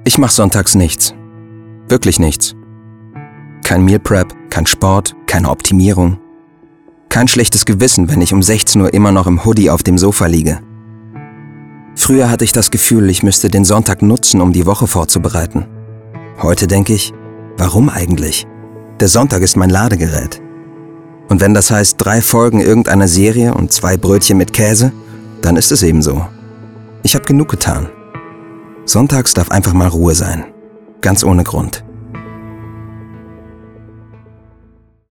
Ich mache sonntags nichts. Wirklich nichts. Kein Meal Prep, kein Sport, keine Optimierung. Kein schlechtes Gewissen, wenn ich um 16 Uhr immer noch im Hoodie auf dem Sofa liege. Früher hatte ich das Gefühl, ich müsste den Sonntag nutzen, um die Woche vorzubereiten. Heute denke ich, warum eigentlich? Der Sonntag ist mein Ladegerät. Und wenn das heißt 3 Folgen irgendeiner Serie und 2 Brötchen mit Käse, dann ist es eben so. Ich habe genug getan. Sonntags darf einfach mal Ruhe sein. Ganz ohne Grund.